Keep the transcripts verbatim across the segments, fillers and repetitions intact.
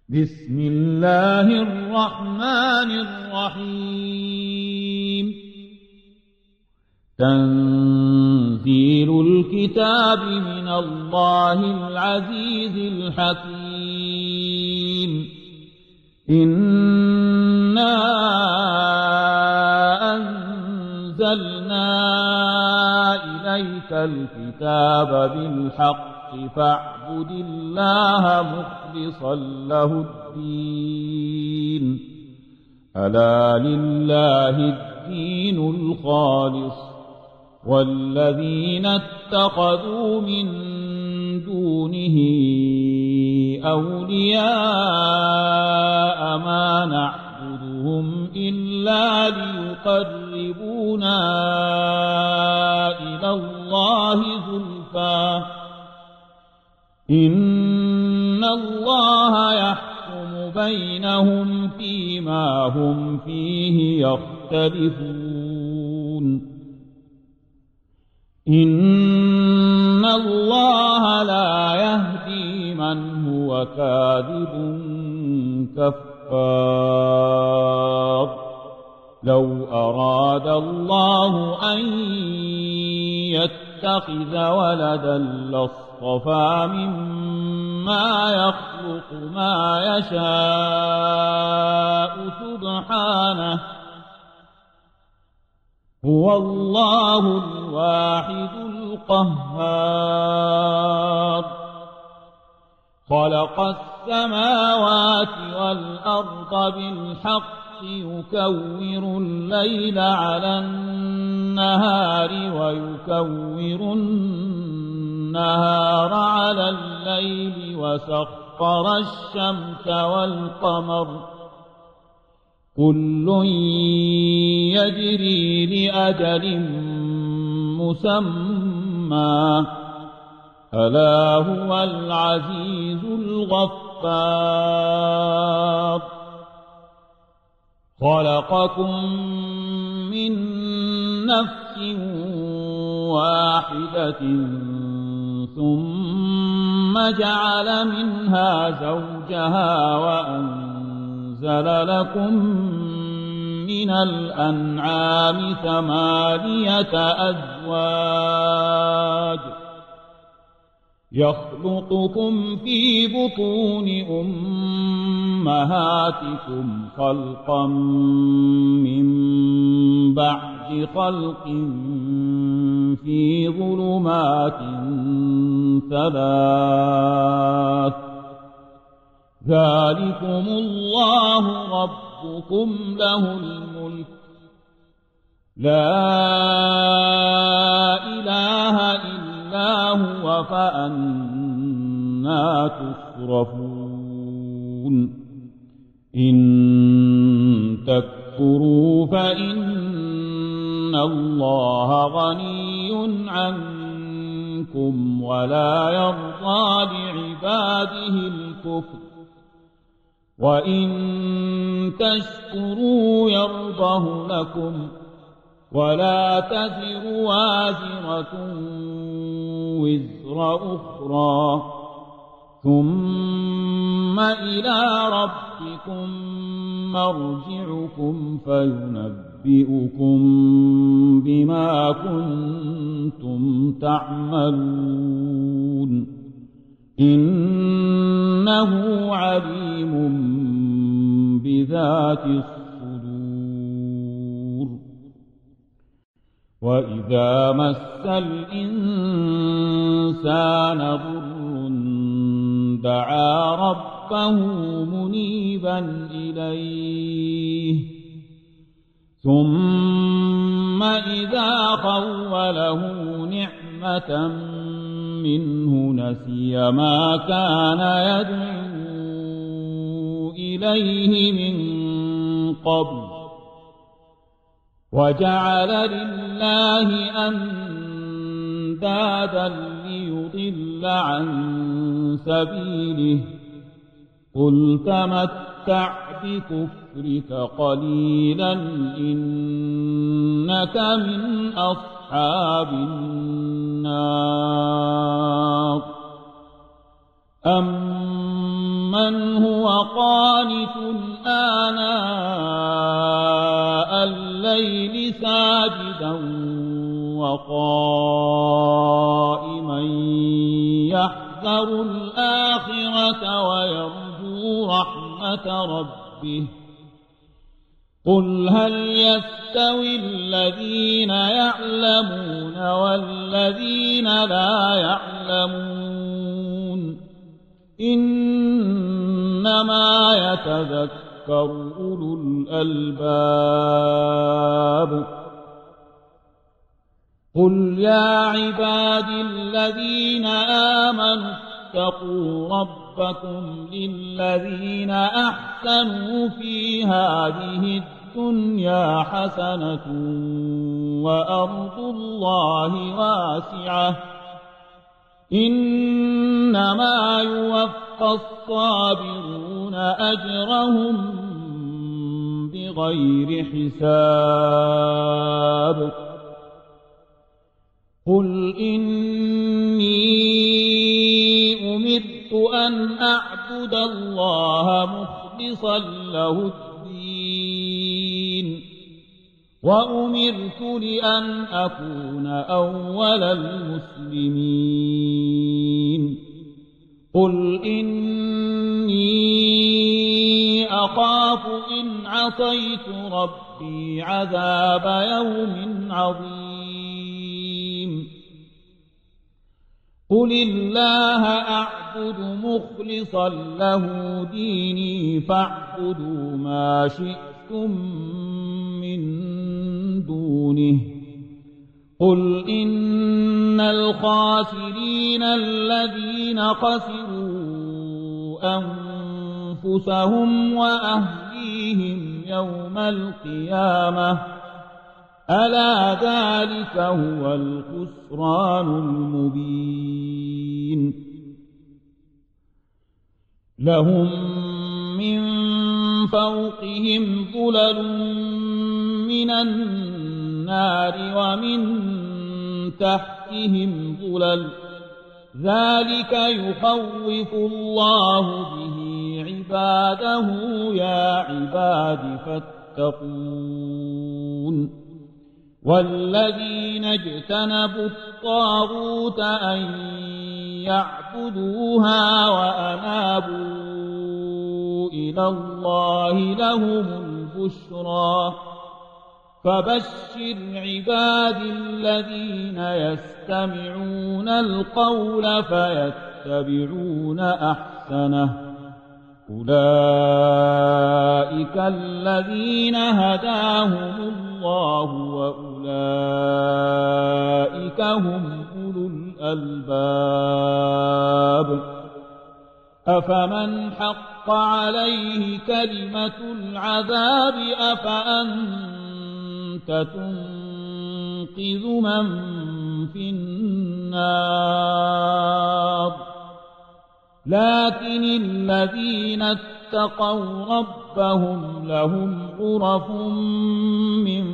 بسم الله الرحمن الرحيم تنزيل الكتاب من الله العزيز الحكيم إنا أنزلنا إليك الكتاب بالحق فاعبد الله مخلصا له الدين ألا لله الدين الخالص والذين اتخذوا من دونه أولياء ما نعبدهم إلا ليقربونا إلى الله زلفى إن الله يحكم بينهم فيما هم فيه يختلفون إن الله لا يهدي من هو كاذب كفار لو أراد الله أن يتخذ ولدا لاصطفى مما يخلق ما يشاء سبحانه هو الله الواحد القهار خلق السماوات والأرض بالحق يكور الليل على النهار ويكور النهار على الليل وسخر الشمس والقمر كل يجري لأجل مسمى ألا هو العزيز الغفار خلقكم من نفس واحدة ثم جعل منها زوجها وأنزل لكم من الأنعام ثمانية أزواج يخلقكم في بطون أمهاتكم خلقا من بعد خلق في ظلمات ثلاث ذلكم الله ربكم له الملك لا إله إلا هو فأنى تصرفون إن تكفروا فإن الله غني عنكم ولا يرضى لعباده الكفر وإن تشكروا يرضه لكم ولا تزر وازرة وزر أخرى ثم إلى ربكم مرجعكم فينبئكم بما كنتم تعملون إنه عليم بذات الصدور وإذا مس الإنسان ضر دعا ربه منيبا إليه ثم إذا خوله نعمة منه نسي ما كان يدعو إليه من قبل وجعل لله أندادا ليضل عن سبيله قل تمتع بكفرك قليلا إنك من أصحاب النار أَمَّنْ هُوَ قَانِتٌ آنَاءَ اللَّيْلِ سَاجِدًا وَقَائِمًا يَحْذَرُ الْآخِرَةَ وَيَرْجُو رَحْمَةَ رَبِّهِ قُلْ هَلْ يَسْتَوِي الَّذِينَ يَعْلَمُونَ وَالَّذِينَ لَا يَعْلَمُونَ إِنَّمَا يَتَذَكَّرُ أُولُو الْأَلْبَابِ قُلْ يَا عِبَادِي الَّذِينَ آمَنُوا اتَّقُوا رَبَّكُمْ لِلَّذِينَ أَحْسَنُوا فِي هَذِهِ الدُّنْيَا حَسَنَةٌ وَأَرْضُ اللَّهِ وَاسِعَةٌ إِنَّمَا يُوَفَّى الصَّابِرُونَ أَجْرَهُم بِغَيْرِ حِسَابٍ قُلْ إِنِّي أُمِرْتُ أَنْ أَعْبُدَ اللَّهَ مُخْلِصًا لَهُ الدِّينَ وَأُمِرْتُ لِأَنْ أَكُونَ أَوَّلَ الْمُسْلِمِينَ قُلْ إِنِّي أَخَافُ إِنْ عَصَيْتُ رَبِّي عَذَابَ يَوْمٍ عَظِيمٍ قُلِ اللَّهَ أَعْبُدُ مُخْلِصًا لَهُ دِينِي فَاعْبُدُوا مَا شِئْتُم مِّن دُونِهِ قُلْ إِنَّ الْخَاسِرِينَ الَّذِينَ خَسِرُوا أَنفُسَهُمْ وَأَهْلِيهِمْ يَوْمَ الْقِيَامَةِ أَلَا ذَلِكَ هُوَ الْخُسْرَانُ الْمُبِينُ لَهُم مِّن فَوْقِهِمْ ظُلَلٌ مِّنَ النَّارِ وَمِن تَحْتِهِمْ ظُلَلٌ ذَلِكَ يُخَوِّفُ اللَّهُ بِهِ عِبَادَهُ يَا عِبَادِ فَاتَّقُونِ وَالَّذِينَ اجْتَنَبُوا الطَّاغُوتَ أَن يَعْبُدُوهَا وَأَنَابُوا إِلَى اللَّهِ لَهُمُ الْبُشْرَى فَبَشِّرْ عِبَادِي الَّذِينَ يَسْتَمِعُونَ الْقَوْلَ فَيَتَّبِعُونَ أَحْسَنَهُ أُولَئِكَ الَّذِينَ هَدَاهُمُ اللَّهُ وَأُولَئِكَ هُمْ أُولُو الْأَلْبَابِ أَفَمَنْ حَقَّ عَلَيْهِ كَلِمَةُ الْعَذَابِ أَفَأَنْتَ تُنقِذُ مَنْ فِي النَّارِ لكن الذين اتقوا ربهم لهم غرف من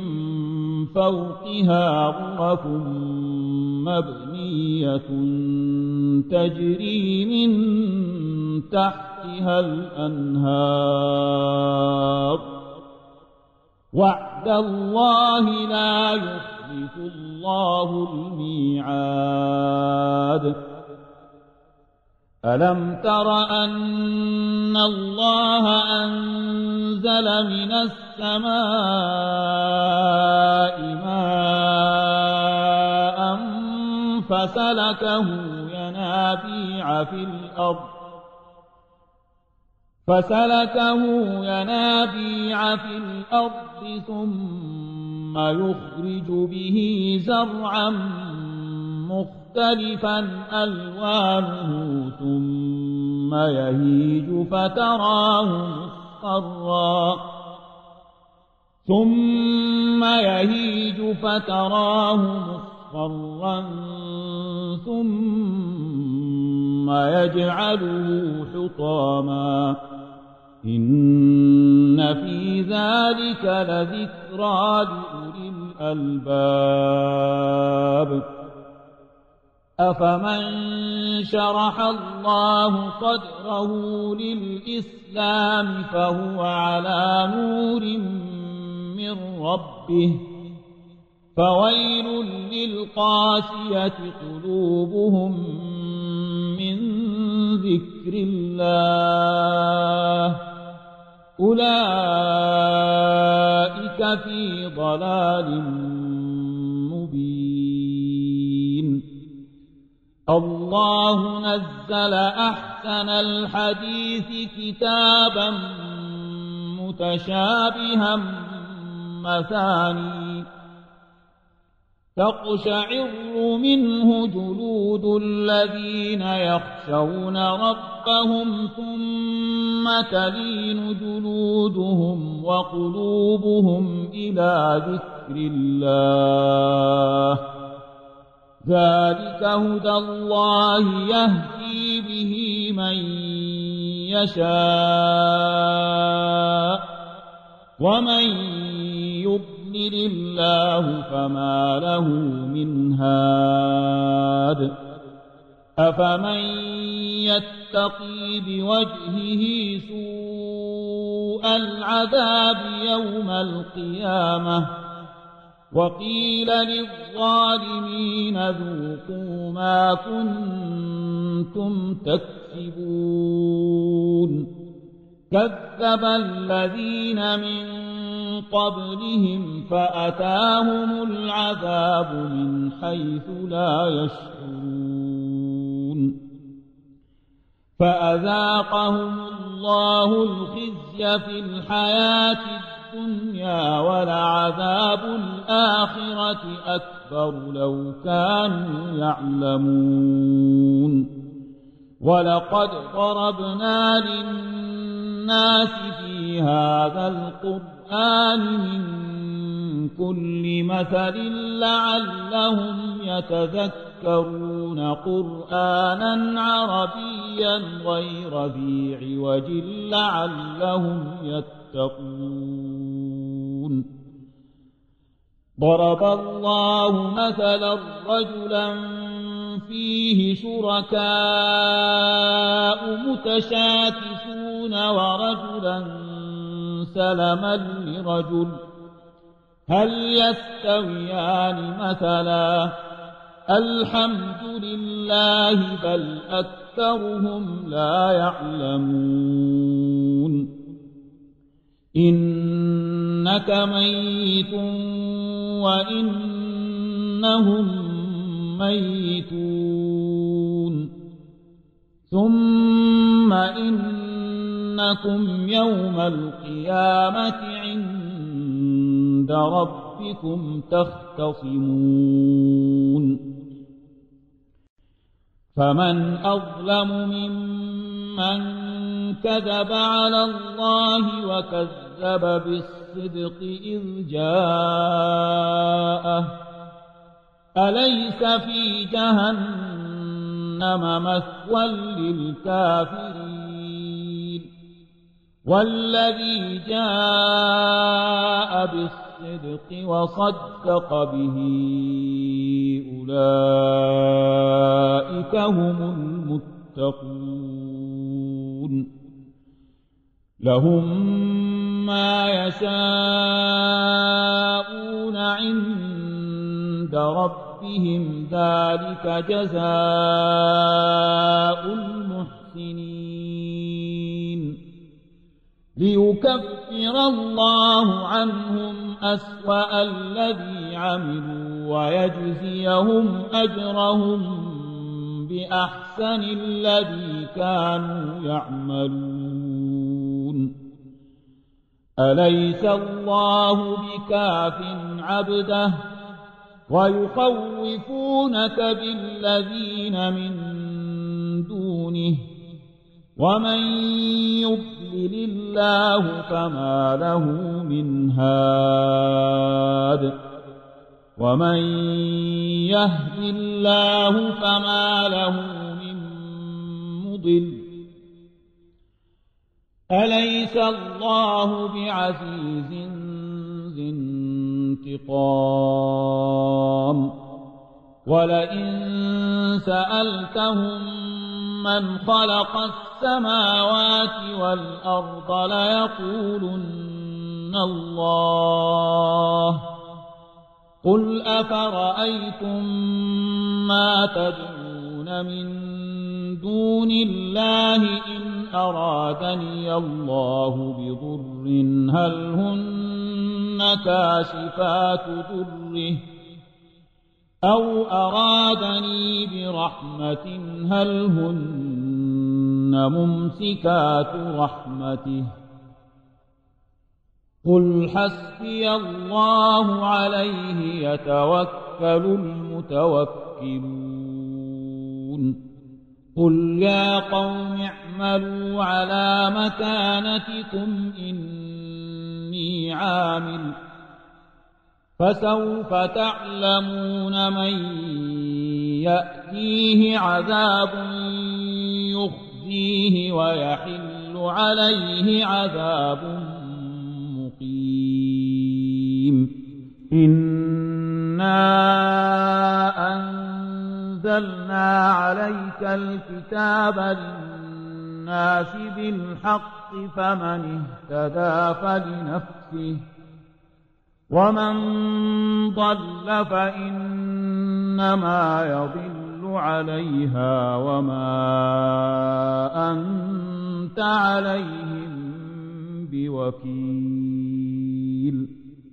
فوقها غرف مبنية تجري من تحتها الأنهار وعد الله لا يخلف الله الميعاد ألم تر أن الله أنزل من السماء ماء فسلكه ينابيع في الأرض فسلكه ينابيع في الأرض ثم يخرج به زرعا مختلفا ألوانه ثم يهيج فتراه مصفرا ثم يهيج فتراه مصفرا ثم يجعله حطاما إن في ذلك لذكرى لأولي الألباب أفمن شرح الله صدره للإسلام فهو على نور من ربه فويل للقاسية قلوبهم من ذكر الله أولئك في ضلال مبين. الله نزل أحسن الحديث كتابا متشابها مثاني تقشعر منه جلود الذين يخشون ربهم ثم تلين جلودهم وقلوبهم إلى ذكر الله ذلك هدى الله يهدي به من يشاء ومن يضلل الله فما له من هاد أفمن يتقي بوجهه سوء العذاب يوم القيامة وقيل للظالمين ذوقوا ما كنتم تكسبون كذب الذين من قبلهم فأتاهم العذاب من حيث لا يشعرون فأذاقهم الله الخزي في الحياة الدنيا ولعذاب الآخرة أكبر لو كانوا يعلمون ولقد ضربنا للناس في هذا القرآن من كل مثل لعلهم يتذكرون قرآنا عربيا غير ذي عوج لعلهم يتقون ضرب الله مثلا رجلا فيه شركاء متشاكسون ورجلا سلما لرجل هل يستويان مثلا الحمد لله بل أكثرهم لا يعلمون إنك ميت وإنهم ميتون ثم إنكم يوم القيامة عند ربكم تختصمون فمن أظلم ممن كذب على الله وكذب بالصدق إذ جاءه أليس في جهنم مثوى للكافرين والذي جاء بالصدق وصدق به أولئك هم المتقون لهم ما يشاءون عند ربهم ذلك جزاء المحسنين ليكفر الله عنهم أسوأ الذي عملوا ويجزيهم أجرهم بأحسن الذي كانوا يعملون أليس الله بكاف عبده ويخوفونك بالذين من دونه ومن يضلل الله فما له من هاد ومن يهد الله فما له من مضل أليس الله بعزيز ذي انتقام ولئن سألتهم من خلق السماوات والأرض ليقولن الله قل أفرأيتم ما تدعون من دون الله إن أرادني الله بضر هل هن كاشفات ضره أو أرادني برحمة هل هن ممسكات رحمته قل حسبي الله عليه يتوكل المتوكلون قل يا قوم اعملوا على مكانتكم إني عامل فسوف تعلمون من يأتيه عذاب يخزيه ويحل عليه عذاب مقيم إنا أنزلنا عليك الكتاب للناس بالحق فمن اهتدى فلنفسه ومن ضل فإنما يضل عليها وما أنت عليهم بوكيل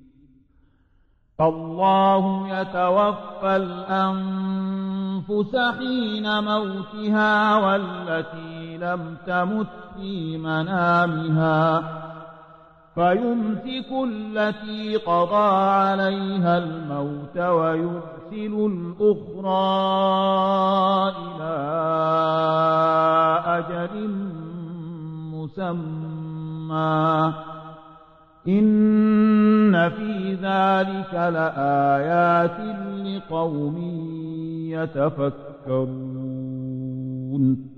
الله يتوفى الأنفس حين موتها والتي لم تمت في منامها فيمسك التي قضى عليها الموت ويرسل الأخرى إلى أجل مسمى إن في ذلك لآيات لقوم يتفكرون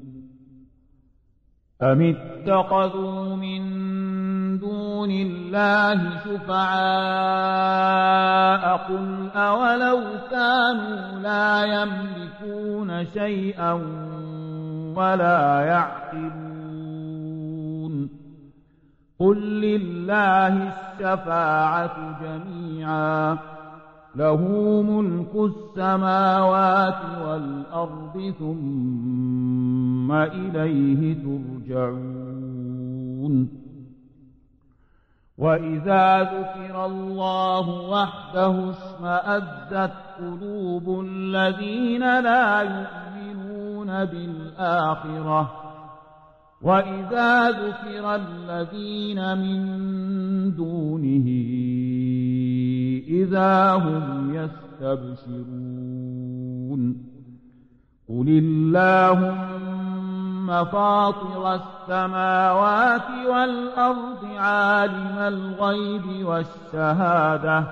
أم اتخذوا من دون الله شفعاء قل أولو كانوا لا يملكون شيئا ولا يعقلون قل لله الشفاعة جميعا له ملك السماوات والأرض ثم إليه ترجعون وإذا ذكر الله وحده اشمأزت قلوب الذين لا يؤمنون بالآخرة وإذا ذكر الذين من دونه إذا هم يستبشرون قل اللهم فاطر السماوات والأرض عالم الغيب والشهادة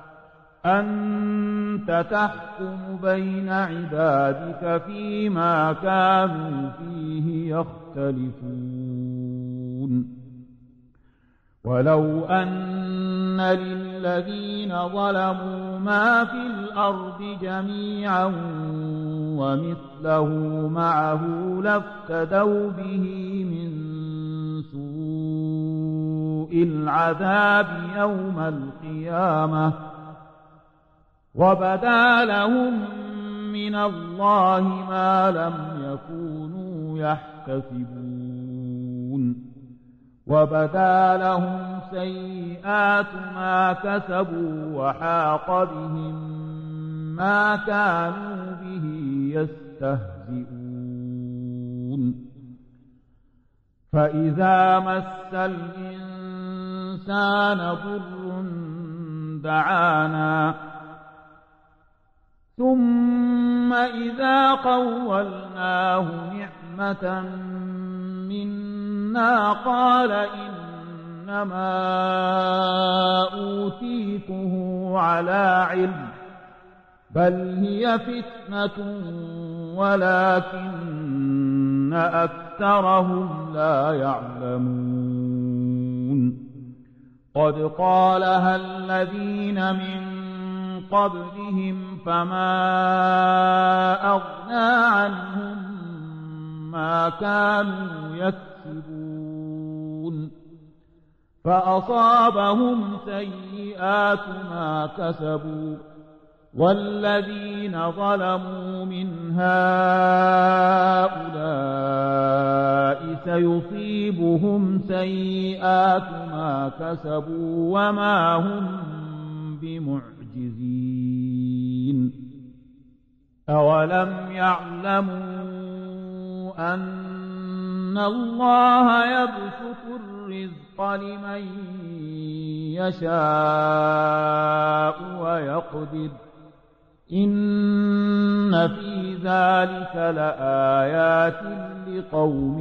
أنت تحكم بين عبادك فيما كانوا فيه يختلفون ولو أن للذين ظلموا ما في الأرض جميعا ومثله معه لافتدوا به من سوء العذاب يوم القيامة وبدا لهم من الله ما لم يكونوا يحتسبون وبدا لهم سيئات ما كسبوا وحاق بهم ما كانوا به يستهزئون فإذا مس الإنسان ضر دعانا ثم إذا خولناه نعمة منا قال إنما أوتيته على علم بل هي فتنة ولكن أكثرهم لا يعلمون قد قالها الذين من قبلهم فما أغنى عنهم ما كانوا يكسبون فأصابهم سيئات ما كسبوا والذين ظلموا من هؤلاء سيصيبهم سيئات ما كسبوا وما هم بمعجزين أولم يعلموا أن الله يبسط الرزق لمن يشاء ويقدر إن في ذلك لآيات لقوم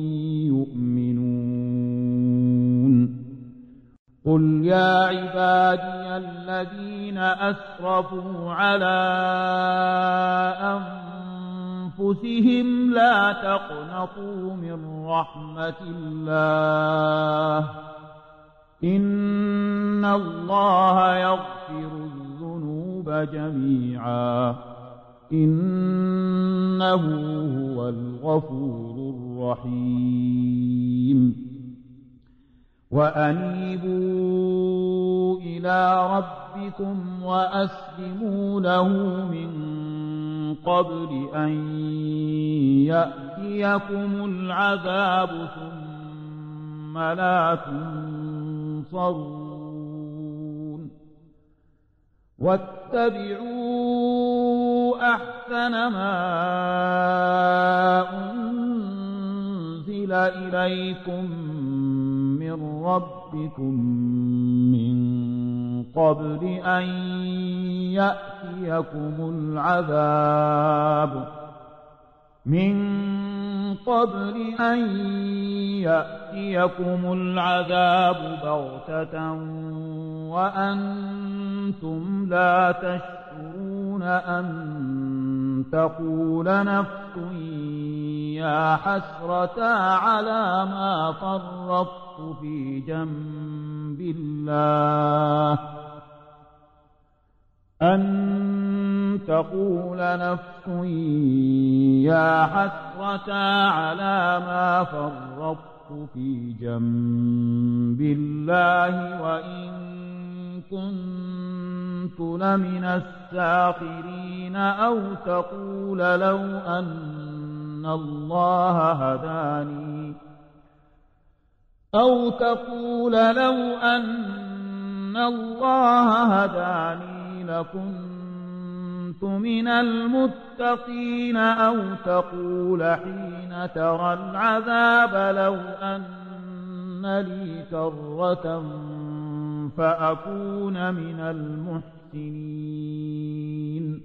يؤمنون قل يا عبادي الذين أسرفوا على أنفسهم لا تقنطوا من رحمة الله إن الله يغفر الذنوب جميعا إنه هو الغفور الرحيم وأنيبوا إلى ربكم وأسلموا له من قبل أن يأتيكم العذاب ثم لا تنصرون واتبعوا أحسن ما أنزل إليكم من ربكم من قبل أن يأتيكم العذاب من قبل أن يأتيكم العذاب بغتة وأنتم لا تشعرون أن تقول نفس يا حسرة على ما فرطت في جنب الله أن تقول نفس يا حسرة على ما فرطت في جنب الله وإن كنت لمن الساخرين أو تقول لو أن الله هداني أو تقول لو أن الله هداني لكنت من المتقين أو تقول حين ترى العذاب لو أن لي كرة فأكون من المحسنين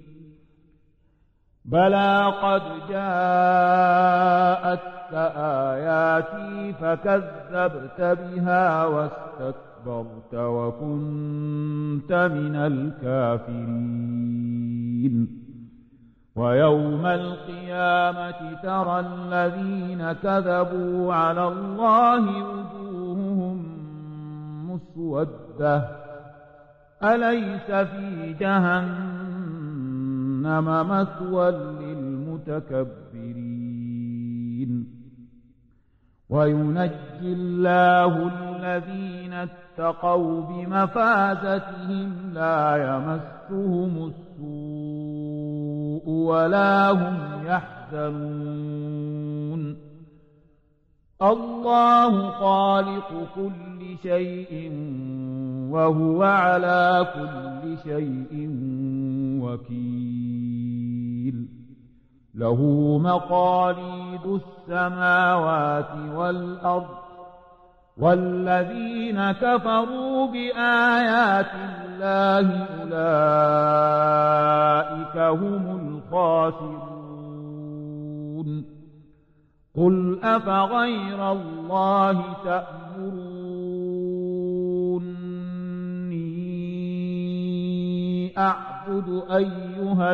بلى قد جاءتك آياتي فكذبت بها واستكبرت وكنت من الكافرين ويوم القيامة ترى الذين كذبوا على الله وجوههم مسودة أليس في جهنم مثوى للمتكبرين وينجي الله الذين اتقوا بمفازتهم لا يمسهم السوء ولا هم يحزنون الله خالق كل شيء وهو على كل شيء وكيل له مقاليد السماوات والأرض والذين كفروا بآيات الله أولئك هم الخاسرون قل أفغير الله تأمروني أعبد أيها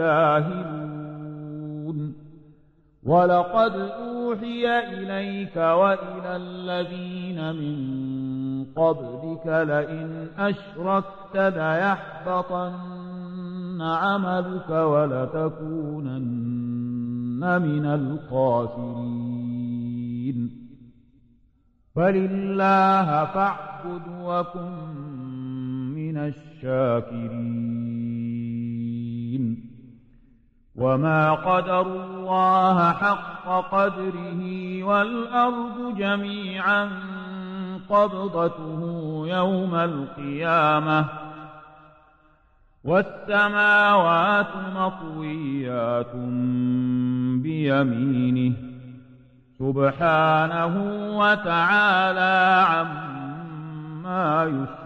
الجاهلون ولقد أوحي إليك وإلى الذين من قبلك لئن أشركت ليحبطن عملك ولتكونن من الخاسرين فلله فاعبد وكن من الشاكرين وما قدروا الله حق قدره والأرض جميعا قبضته يوم القيامة والسماوات مطويات بيمينه سبحانه وتعالى عما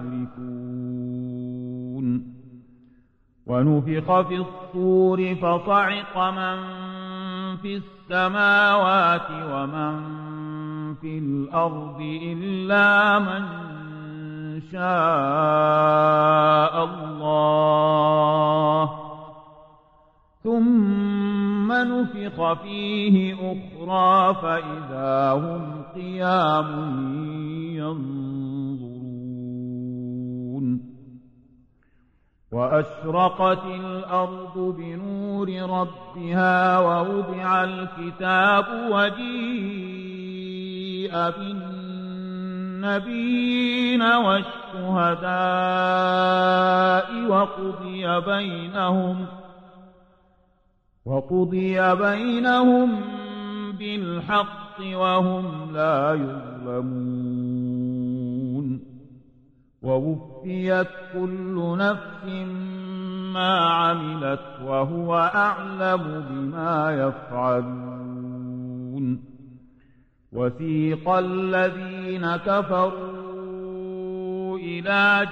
يشركون ونفخ في الصور فصعق من في السماوات ومن في الأرض إلا من شاء الله ثم نفخ فيه أخرى فإذا هم قيام ينظرون وأشرقت الأرض بنور ربها ووضع الكتاب وجيء بالنبيين والشهداء وقضي بينهم وقضي بينهم بالحق وهم لا يظلمون ووفيت كل نفس ما عملت وهو أعلم بما يفعلون وسيق الذين كفروا إلى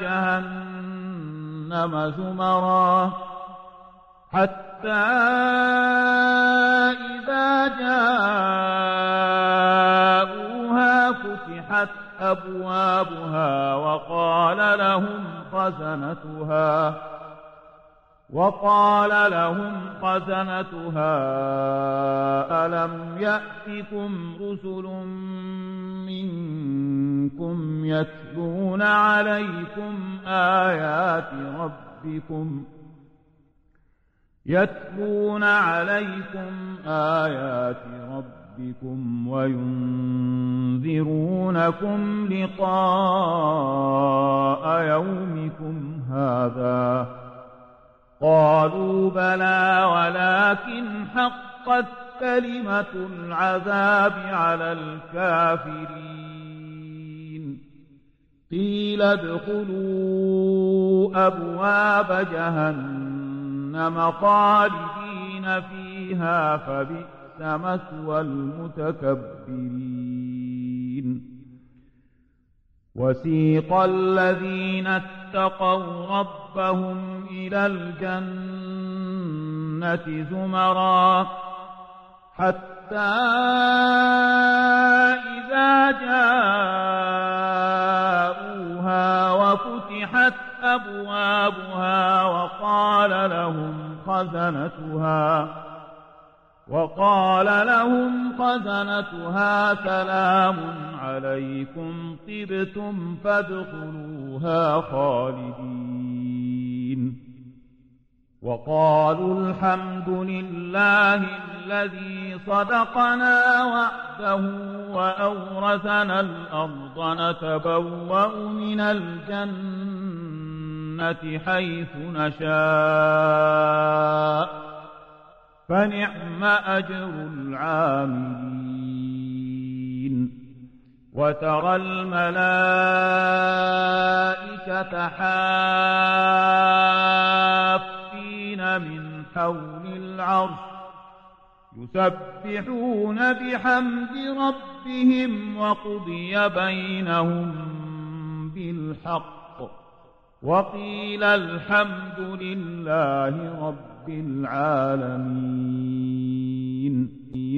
جهنم زمرا حتى إذا جاءوها فتحت أبوابها وقال لهم خزنتها وقال لهم خزنتها ألم يأتكم رسل منكم يتلون عليكم آيات ربكم يتلون عليكم آيات ربكم وينذرونكم لقاء يومكم هذا قالوا بلى ولكن حقت كلمة العذاب على الكافرين قيل ادخلوا أبواب جهنم خالدين فيها فبئس مثوى المتكبرين وسيق الذين اتقوا ربهم إلى الجنة زمرا حتى إذا جاءوها وفتحت أبوابها وقال لهم خزنتها وقال لهم خزنتها سلام عليكم طبتم فادخلوها خالدين وقالوا الحمد لله الذي صدقنا وعده وأورثنا الأرض نتبوأ من الجنة حيث نشاء فنعم أجر العاملين وترى الملائكة حافين من حول العرش يسبحون بحمد ربهم وقضي بينهم بالحق وقيل الحمد لله رب العالمين